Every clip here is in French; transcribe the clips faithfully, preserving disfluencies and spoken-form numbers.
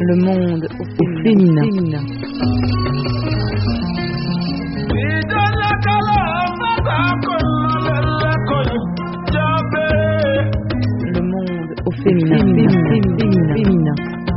Le monde au féminin. féminin. Le monde au féminin. féminin. féminin. féminin.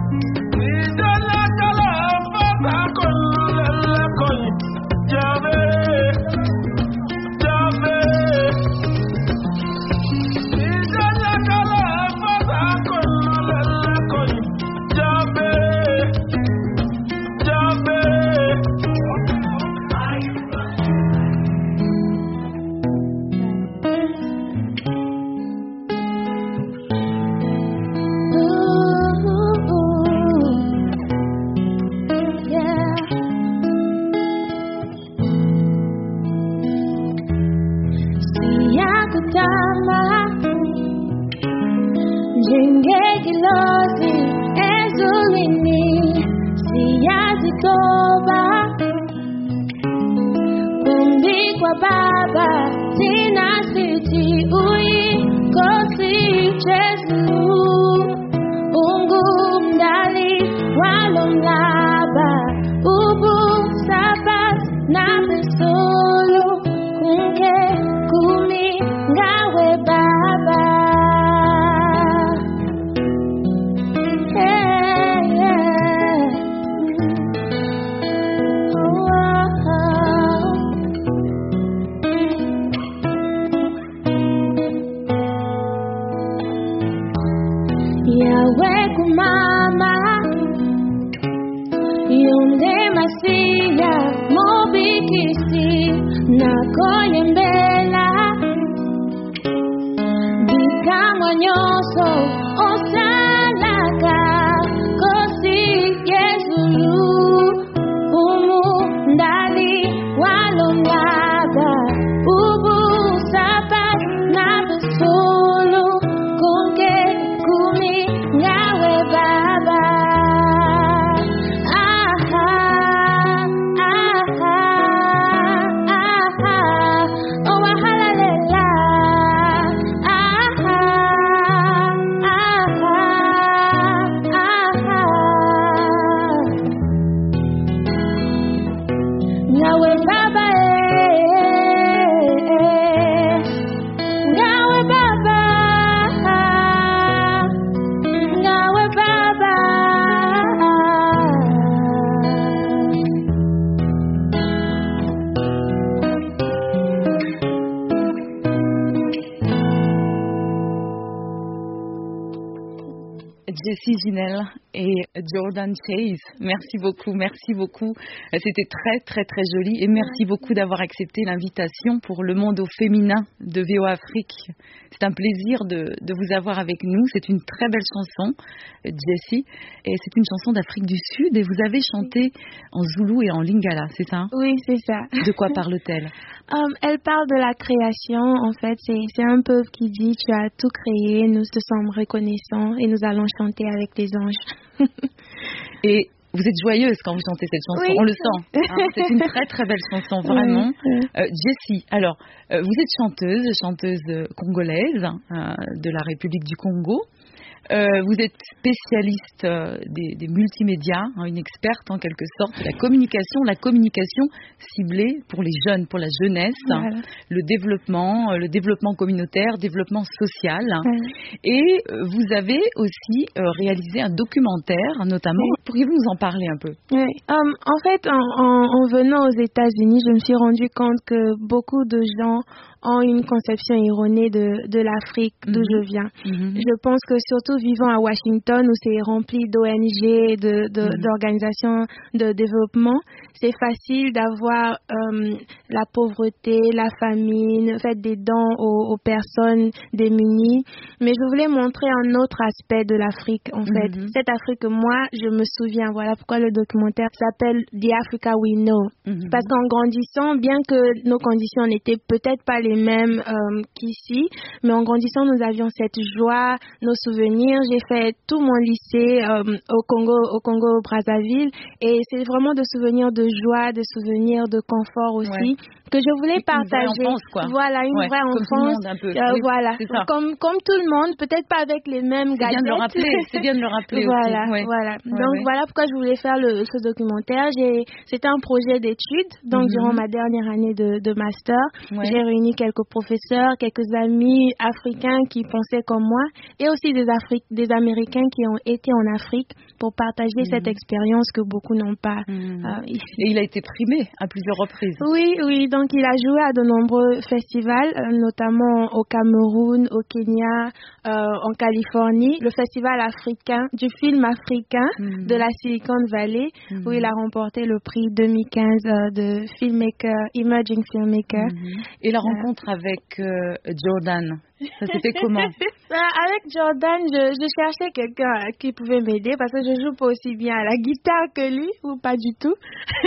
Jessie Ginelle et Jordan Chase, merci beaucoup, merci beaucoup. C'était très, très, très joli et merci beaucoup d'avoir accepté l'invitation pour Le Monde au féminin de V O Afrique. C'est un plaisir de, de vous avoir avec nous. C'est une très belle chanson, Jessie, et c'est une chanson d'Afrique du Sud et vous avez chanté en zoulou et en lingala, c'est ça? Oui, c'est ça. De quoi parle-t-elle? um, Elle parle de la création, en fait. C'est, c'est un peuple qui dit « Tu as tout créé, nous te sommes reconnaissants et nous allons chanter avec les anges. » Et vous êtes joyeuse quand vous chantez cette chanson, oui. On le sent. Hein, c'est une très très belle chanson, vraiment. Oui. Euh, Jessie, alors, euh, vous êtes chanteuse, chanteuse congolaise euh, de la République du Congo. Euh, vous êtes spécialiste euh, des, des multimédias, hein, une experte en quelque sorte de la communication, la communication ciblée pour les jeunes, pour la jeunesse, voilà. hein, le développement, euh, le développement communautaire, développement social. Voilà. Et euh, vous avez aussi euh, réalisé un documentaire, notamment. Oui. Pourriez-vous nous en parler un peu? Oui. Um, en fait, en, en, en venant aux États-Unis, je me suis rendu compte que beaucoup de gens ont une conception erronée de, de l'Afrique d'où mm-hmm. je viens. Mm-hmm. Je pense que surtout vivant à Washington où c'est rempli d'O N G, de, de, mm-hmm. d'organisations de développement, c'est facile d'avoir um, la pauvreté, la famine, faire des dons aux, aux personnes démunies. Mais je voulais montrer un autre aspect de l'Afrique, en fait. Mm-hmm. Cette Afrique que moi, je me souviens. Voilà pourquoi le documentaire s'appelle The Africa We Know. Mm-hmm. Parce qu'en grandissant, bien que nos conditions n'étaient peut-être pas les les mêmes euh, qu'ici, mais en grandissant, nous avions cette joie, nos souvenirs. J'ai fait tout mon lycée euh, au Congo, au Congo Brazzaville, et c'est vraiment de souvenirs de joie, de souvenirs de confort aussi. Ouais. Que je voulais une partager. Vraie enfance, quoi. Voilà, une ouais, vraie comme enfance. Tout le monde, un peu. Euh, oui, voilà, comme, comme tout le monde, peut-être pas avec les mêmes gadgets. C'est bien de le rappeler, c'est bien de le rappeler voilà, aussi. Ouais. Voilà, ouais, donc ouais. voilà pourquoi je voulais faire le, ce documentaire. J'ai, c'était un projet d'études, donc mm-hmm. durant ma dernière année de, de master, ouais. j'ai réuni quelques professeurs, quelques amis africains qui pensaient comme moi, et aussi des, Afri- des Américains qui ont été en Afrique pour partager mm-hmm. cette expérience que beaucoup n'ont pas mm-hmm. euh, ici. Et il a été primé à plusieurs reprises. Oui, oui, donc il a joué à de nombreux festivals, euh, notamment au Cameroun, au Kenya, euh, en Californie, le festival africain, du film africain mm-hmm. de la Silicon Valley, mm-hmm. où il a remporté le prix deux mille quinze euh, de filmmaker, emerging filmmaker. Mm-hmm. Et la rencontre euh, avec euh, Jordan, ça c'était comment? Avec Jordan, je, je cherchais quelqu'un qui pouvait m'aider parce que je joue pas aussi bien à la guitare que lui, ou pas du tout.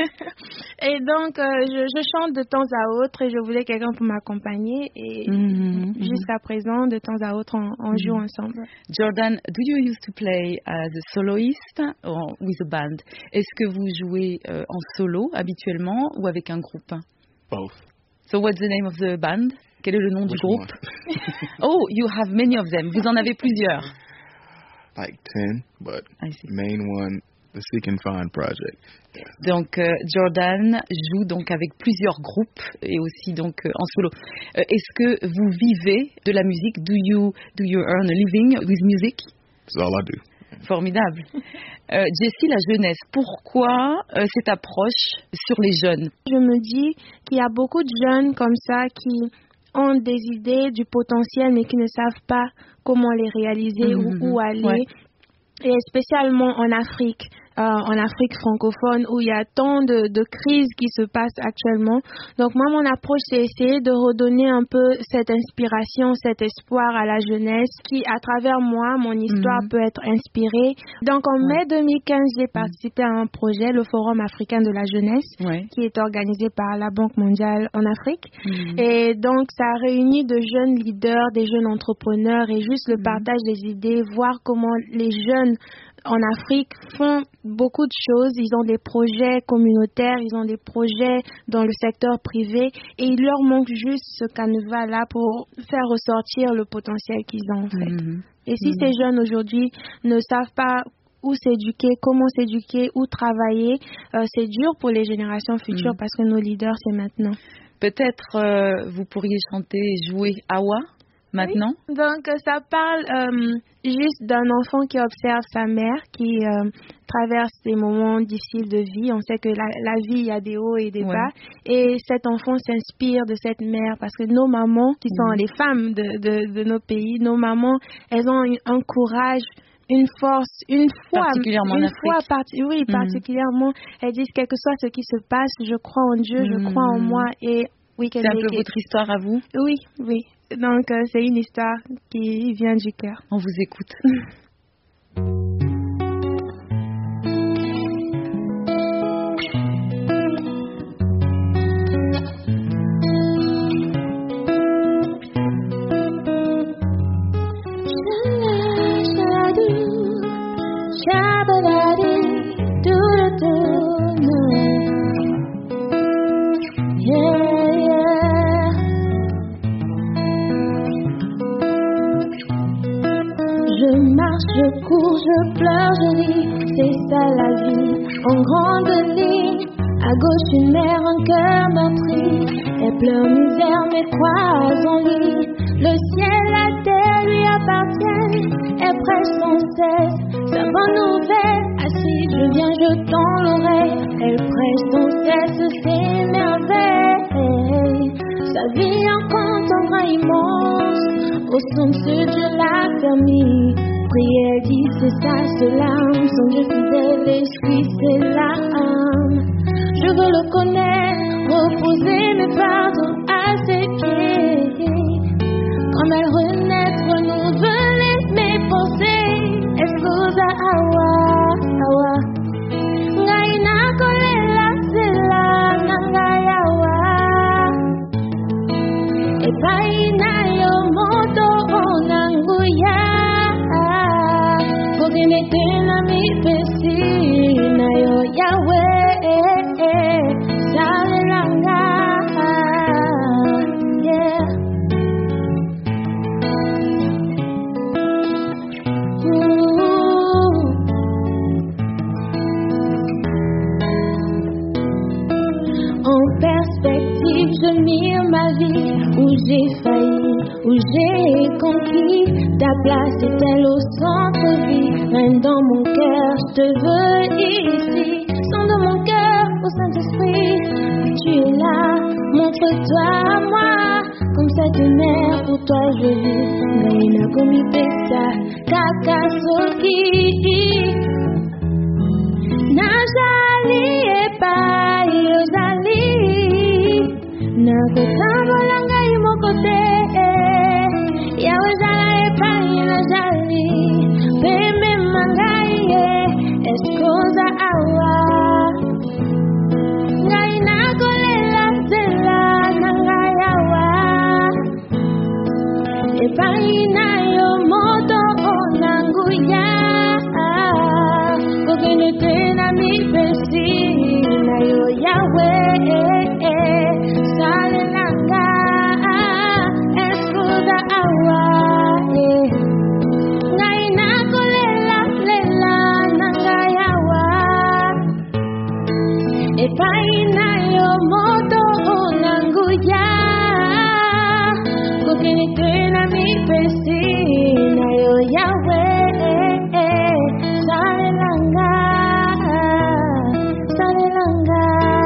Et donc, euh, je, je chante de temps à autre et je voulais quelqu'un pour m'accompagner. Et mm-hmm. jusqu'à présent, de temps à autre, on, on mm-hmm. joue ensemble. Jordan, do you used to play as a soloist or with a band? Est-ce que vous jouez euh, en solo habituellement ou avec un groupe? Both. So what's the name of the band? Quel est le nom Which du groupe? Oh, you have many of them. Vous en avez plusieurs. Like ten, but main one, the Seek and Find Project. Yeah. Donc euh, Jordan joue donc avec plusieurs groupes et aussi donc euh, en solo. Euh, est-ce que vous vivez de la musique? Do you do you earn a living with music? That's all I do. Formidable. Euh, Jessie, la jeunesse, pourquoi euh, cette approche sur les jeunes? Je me dis qu'il y a beaucoup de jeunes comme ça qui ont des idées, du potentiel, mais qui ne savent pas comment les réaliser mmh, ou où aller. Ouais. Et spécialement en Afrique, euh, en Afrique francophone, où il y a tant de, de crises qui se passent actuellement. Donc moi, mon approche, c'est essayer de redonner un peu cette inspiration, cet espoir à la jeunesse qui, à travers moi, mon histoire mmh. peut être inspirée. Donc en ouais. mai deux mille quinze, j'ai participé à un projet, le Forum africain de la jeunesse, ouais. qui est organisé par la Banque mondiale en Afrique. Mmh. Et donc ça a réuni de jeunes leaders, des jeunes entrepreneurs et juste le mmh. partage des idées, voir comment les jeunes en Afrique font beaucoup de choses. Ils ont des projets communautaires, ils ont des projets dans le secteur privé et il leur manque juste ce canevas-là pour faire ressortir le potentiel qu'ils ont en fait. Mmh. Et si mmh. ces jeunes aujourd'hui ne savent pas où s'éduquer, comment s'éduquer, où travailler, euh, c'est dur pour les générations futures mmh. parce que nos leaders, c'est maintenant. Peut-être euh, vous pourriez chanter et jouer Awa maintenant? Oui. Donc, ça parle euh, juste d'un enfant qui observe sa mère, qui euh, traverse des moments difficiles de vie. On sait que la, la vie, il y a des hauts et des ouais. bas. Et cet enfant s'inspire de cette mère parce que nos mamans, qui sont mmh. les femmes de, de, de nos pays, nos mamans, elles ont un, un courage, une force, une foi, particulièrement une en Afrique. foi parti- oui, mmh. particulièrement. Elles disent, quel que soit ce qui se passe, je crois en Dieu, mmh. je crois en moi. Et oui, c'est un peu it. Votre histoire à vous? Oui, oui. Donc, euh, c'est une histoire qui vient du cœur. On vous écoute. Je cours, je pleure, je ris, c'est ça la vie. En grande ligne, à gauche une mère, un cœur meurtri. Elle pleure misère, mais croise en lui. Le ciel, la terre lui appartiennent. Elle prêche sans cesse sa bonne nouvelle. Assise, je viens, je tends l'oreille. Elle prêche sans cesse ses merveilles. Sa vie en compte un bras immense. Au centre de Dieu l'a permis. Prière dit c'est ça, c'est l'âme. Son Dieu fidèle, l'esprit, c'est l'âme. Je veux le connaître, reposer mes pardons à ses pieds. Comme elle renaître, renouveler mes pensées. Escousa awa, awa. Ngaina kolela, c'est la nangayawa. Et j'ai failli, où j'ai conquis. Ta place est-elle au centre-vie? Reine dans mon cœur, je te veux ici. Son dans mon cœur, au Saint-Esprit. Tu es là, montre-toi à moi. Comme cette mère, pour toi je vis. Gaïna komipesa, kakasoki. Najali epai ozali. Nakotambola ngai mokote. Yawe zala epai najali. Pembe mangai eskoza awa. Ngai nakolela zela nangai awa. Epai na yo moto onanguya. Kokene tena mi pesi na yo Yahweh. Sale nanga eskuda awa. Ngai nakolela lela nanga yawa. Epai na yo moto onanguya. Kokene tena mi pesi na yo Yahweh. Sale nanga, sale nanga.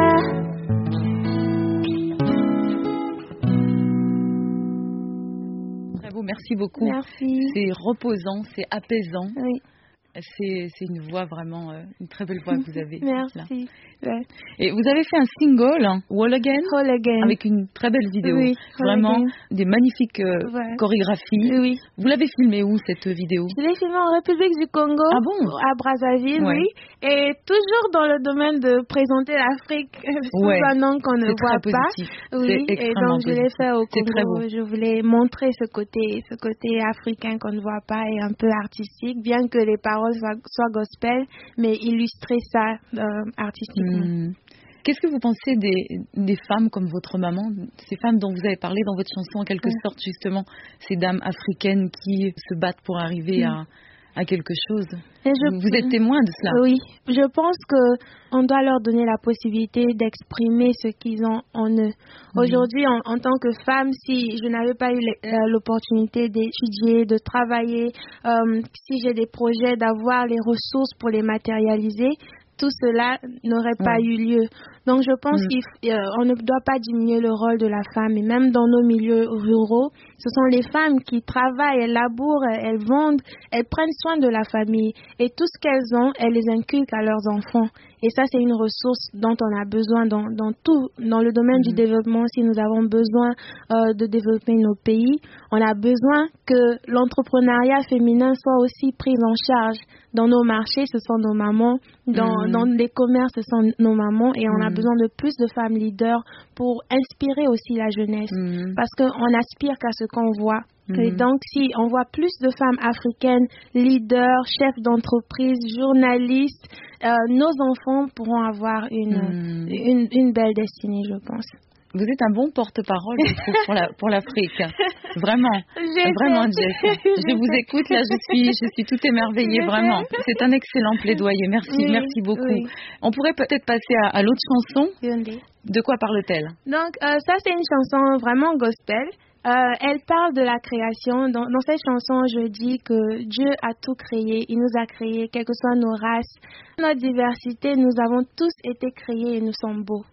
Bravo, merci beaucoup. Merci. C'est reposant, c'est apaisant. Oui. C'est, c'est une voix vraiment, euh, une très belle voix que vous avez. Merci. Ouais. Et vous avez fait un single, hein, Whole Again, Whole Again, avec une très belle vidéo. Oui, vraiment Again. Des magnifiques euh, Ouais. chorégraphies. Oui. Vous l'avez filmé où cette vidéo? Je l'ai filmé en République du Congo, Ah bon? à Brazzaville, Ouais. oui. Et toujours dans le domaine de présenter l'Afrique sous Ouais. un angle qu'on ne C'est voit très pas. positif. Oui, C'est et extrêmement donc je l'ai positif. fait au C'est très beau. Congo. Je voulais montrer ce côté, ce côté africain qu'on ne voit pas et un peu artistique, bien que les paroles soient, soient gospel, mais illustrer ça euh, artistiquement. Hmm. Qu'est-ce que vous pensez des, des femmes comme votre maman, ces femmes dont vous avez parlé dans votre chanson, en quelque Ouais. sorte justement, ces dames africaines qui se battent pour arriver Hmm. à, à quelque chose? Et je- Vous êtes témoin de cela? Oui, je pense que on doit leur donner la possibilité d'exprimer ce qu'ils ont en eux. Aujourd'hui, en, en tant que femme, si je n'avais pas eu le- euh, l'opportunité d'étudier, de travailler, euh, si j'ai des projets, d'avoir les ressources pour les matérialiser, tout cela n'aurait pas Ouais. eu lieu. Donc je pense Mm. qu'on ne doit pas diminuer le rôle de la femme. Et même dans nos milieux ruraux, ce sont les femmes qui travaillent, elles labourent, elles vendent, elles prennent soin de la famille. Et tout ce qu'elles ont, elles les inculquent à leurs enfants. Et ça, c'est une ressource dont on a besoin dans, dans tout, dans le domaine Mm. du développement. Si nous avons besoin euh, de développer nos pays, on a besoin que l'entrepreneuriat féminin soit aussi pris en charge. Dans nos marchés, ce sont nos mamans. Dans, Mm. dans les commerces, ce sont nos mamans. Et on a Mm. besoin de plus de femmes leaders pour inspirer aussi la jeunesse. Mm. Parce qu'on aspire qu'à ce qu'on voit. Mm. Et donc, si on voit plus de femmes africaines, leaders, chefs d'entreprise, journalistes, euh, nos enfants pourront avoir une, Mm. une, une belle destinée, je pense. Vous êtes un bon porte-parole, je trouve, pour, la, pour l'Afrique. Vraiment. J'ai Vraiment, fait. Jess. Je vous écoute, là, je suis, je suis tout émerveillée, J'ai vraiment. fait. C'est un excellent plaidoyer. Merci, Oui, merci beaucoup. oui. On pourrait peut-être passer à, à l'autre chanson. Hyundai. De quoi parle-t-elle? Donc, euh, ça, c'est une chanson vraiment gospel. Euh, elle parle de la création. Dans, dans cette chanson, je dis que Dieu a tout créé. Il nous a créés, quelles que soient nos races, notre diversité. Nous avons tous été créés et nous sommes beaux.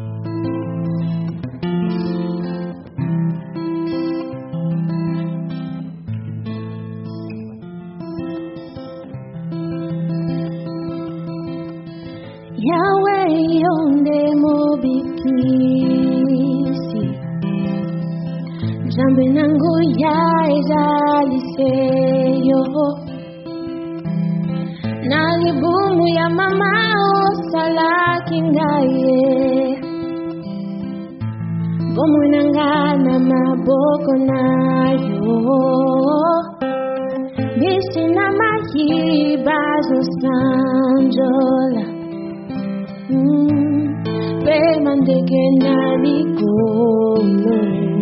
Yahweh yonde mobikisi Jambe nangu ya ezaliseyo Nalibumu ya mama osalaki ngaye Bomu nangana maboko nayo Bisi na mahibazo sanjola Mm, Pemandeke na likolo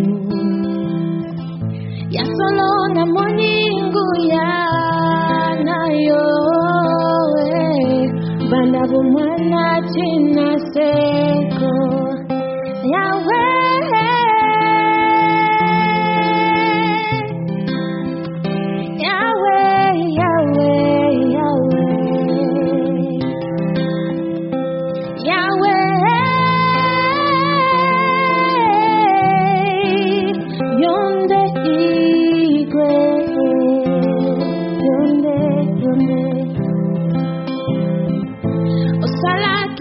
Ya solo na moningu ya nayo eh, Banda bumwana china seko Yahweh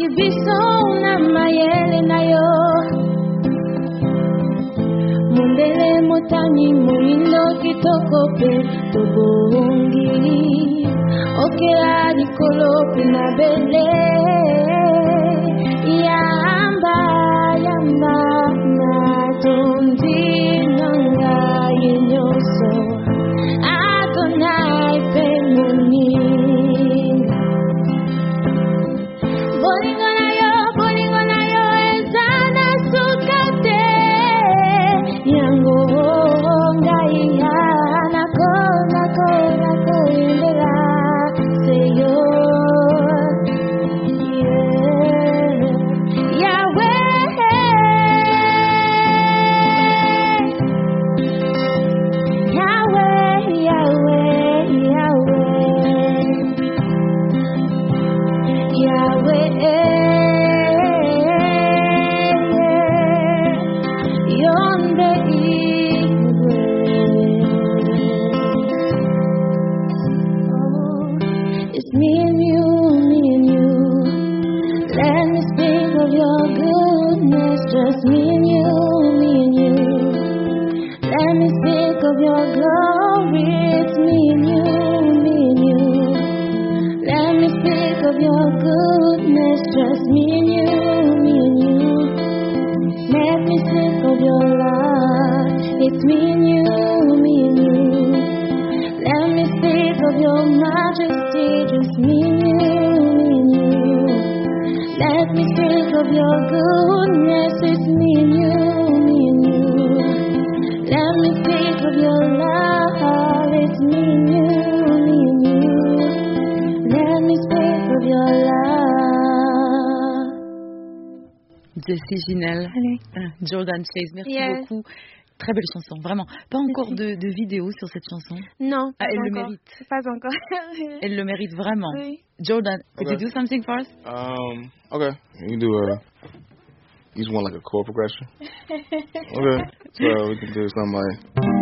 biso na mayele na yo Mondele motani moindo kitoko pe tobongi Okela likolo pe na bele Yamba yamba na tondi nanga yenyoso Adonai pe moni Bolingo na yo, bolingo na yo ezana sukate Yango ngai yana ko na ko na ko indela seyo Jessie Ginelle, Jordan Chase, merci yes. beaucoup. Très belle chanson, vraiment. Pas encore de, de vidéo sur cette chanson. Non, ah, elle encore. le mérite. Pas encore. Elle le mérite vraiment. Oui. Jordan, could okay. you do something for us? Um, okay. You can do a. You just want like a chord progression. Okay. So we can do something like.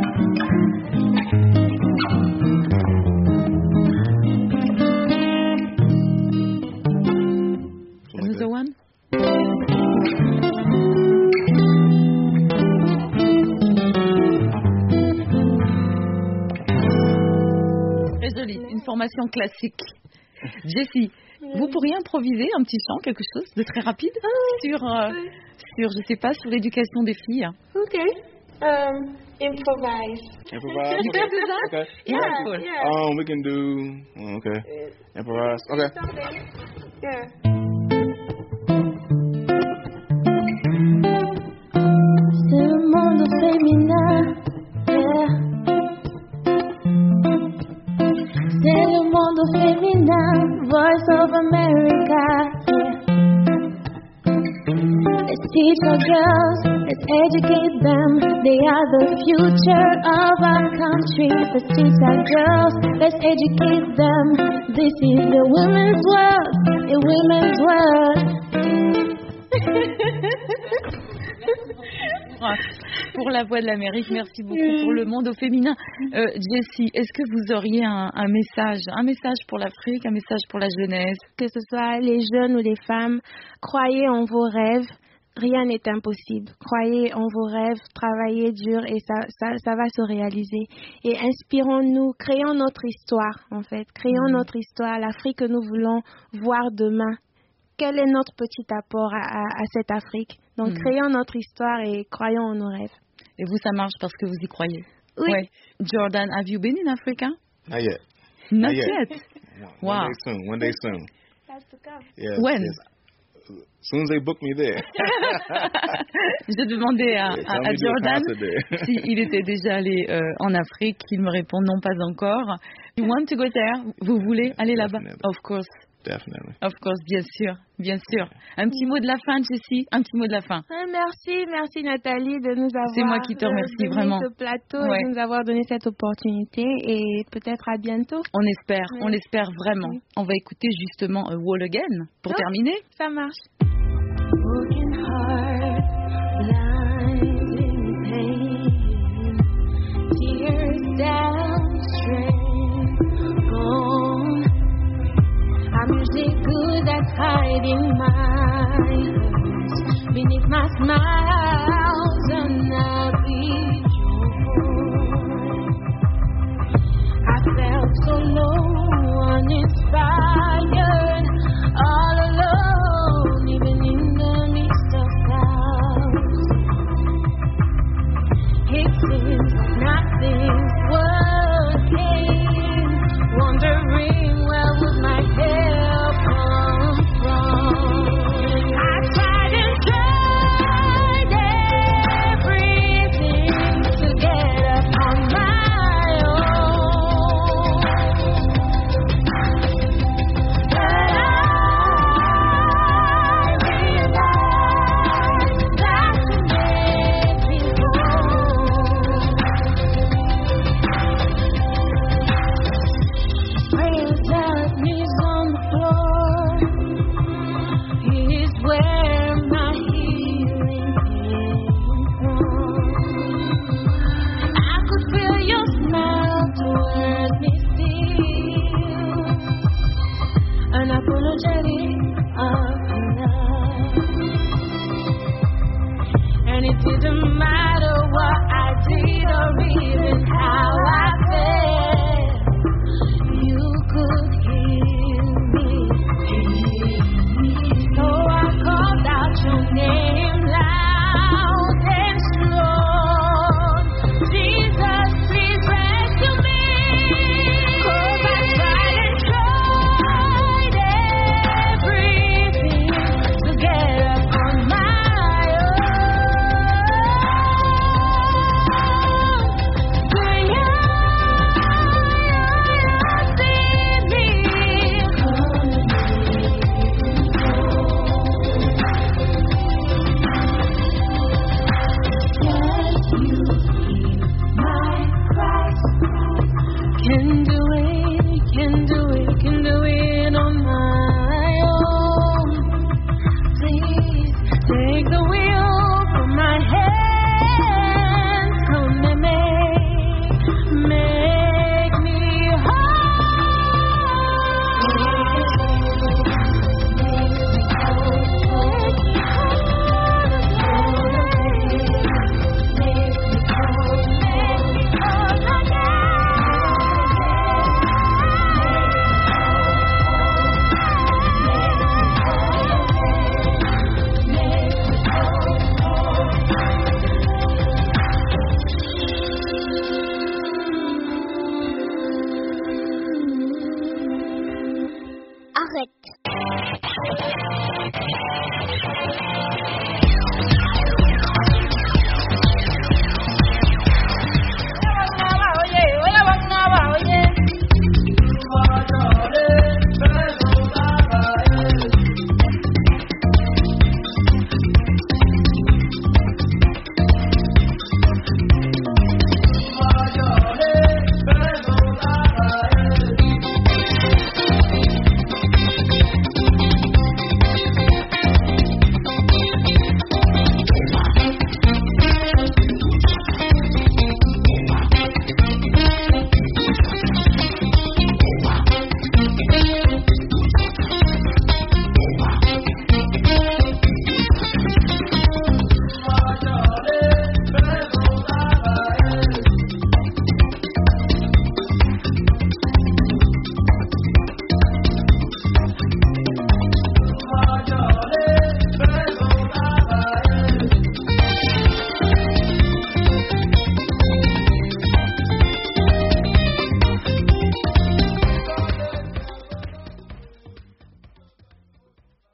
Another one? Très joli, une formation classique. Jessie, vous pourriez improviser un petit chant, quelque chose de très rapide ah, sur, euh, oui. sur, je sais pas, sur l'éducation des filles. Ok. Um, improvise. Improvise. You can do that? Okay. Yeah, yeah. yeah. Um, we can do. Okay. Improvise. Okay. Yeah. C'est le monde féminin. Yeah. C'est le monde féminin. Voice of America. Yeah. Let's teach our girls. Let's educate them. They are the future of our country. Let's teach our girls. Let's educate them. This is the women's world. A women's world. Pour la voix de l'Amérique, merci beaucoup pour le monde au féminin. Euh, Jessie, est-ce que vous auriez un, un message, un message pour l'Afrique, un message pour la jeunesse? Que ce soit les jeunes ou les femmes, croyez en vos rêves. Rien n'est impossible. Croyez en vos rêves, travaillez dur et ça, ça, ça va se réaliser. Et inspirons-nous, créons notre histoire en fait. Créons mmh. notre histoire, l'Afrique que nous voulons voir demain. Quel est notre petit apport à, à, à cette Afrique? Donc, mmh. créons notre histoire et croyons en nos rêves. Et vous, ça marche parce que vous y croyez? Oui. Ouais. Jordan, have you been in Africa? Not yet. Not, Not yet. yet. One Wow. day soon. One day soon. That's to come. Yes, When? Yes. As soon as they book me there. J'ai demandé à, à, à Jordan s'il était déjà allé euh, en Afrique. Il me répond non, pas encore. You want to go there? Vous voulez aller là-bas? Of course. Definitely. Of course, bien sûr, bien sûr. Un petit mot de la fin, Jessie, un petit mot de la fin. Merci, merci Nathalie de nous avoir C'est moi qui te remercie donné vraiment. ce plateau Ouais. et de nous avoir donné cette opportunité et peut-être à bientôt. On espère, Ouais. on espère vraiment. Oui. On va écouter justement uh, Wall Again pour Oh, terminer. Ça marche. Broken heart, blinding pain, tears downstream, gone. I'm usually good at hiding my hurts beneath my smile.